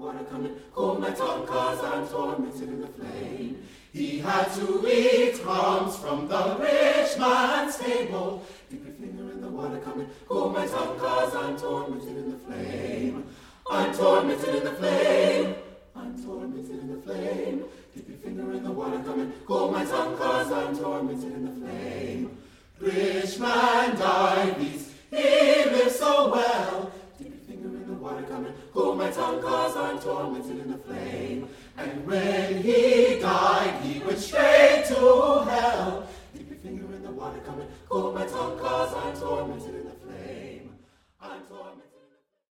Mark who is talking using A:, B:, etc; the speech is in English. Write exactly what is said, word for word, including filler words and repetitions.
A: water coming, cool my tongue, cause I'm tormented in the flame. He had to eat crumbs from the rich man's table. Dip your finger in the water coming, cool my tongue, cause I'm tormented in the flame. I'm tormented in the flame. I'm tormented in the flame. Dip your finger in the water coming, cool my tongue, cause I'm tormented in the flame. Rich man Dives, he lives so well. Dip your finger in the water coming, cool my tongue, cause I'm tormented in the flame. And when he